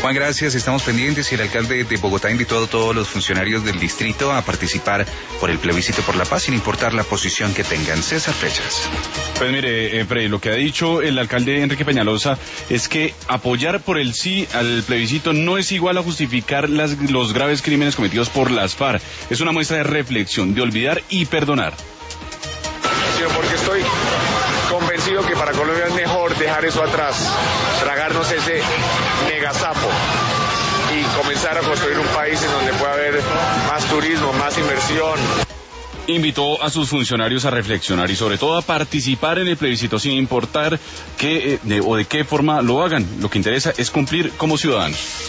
Juan, gracias, estamos pendientes y el alcalde de Bogotá invitó a todos los funcionarios del distrito a participar por el plebiscito por la paz sin importar la posición que tengan. César Flechas. Pues mire, Freddy, lo que ha dicho el alcalde Enrique Peñalosa es que apoyar por el sí al plebiscito no es igual a justificar los graves crímenes cometidos por las FARC. Es una muestra de reflexión, de olvidar y perdonar. Sino porque estoy convencido que para Colombia es mejor dejar eso atrás, tragarnos ese megasapo y comenzar a construir un país en donde pueda haber más turismo, más inversión. Invitó a sus funcionarios a reflexionar y sobre todo a participar en el plebiscito sin importar de qué forma lo hagan. Lo que interesa es cumplir como ciudadanos.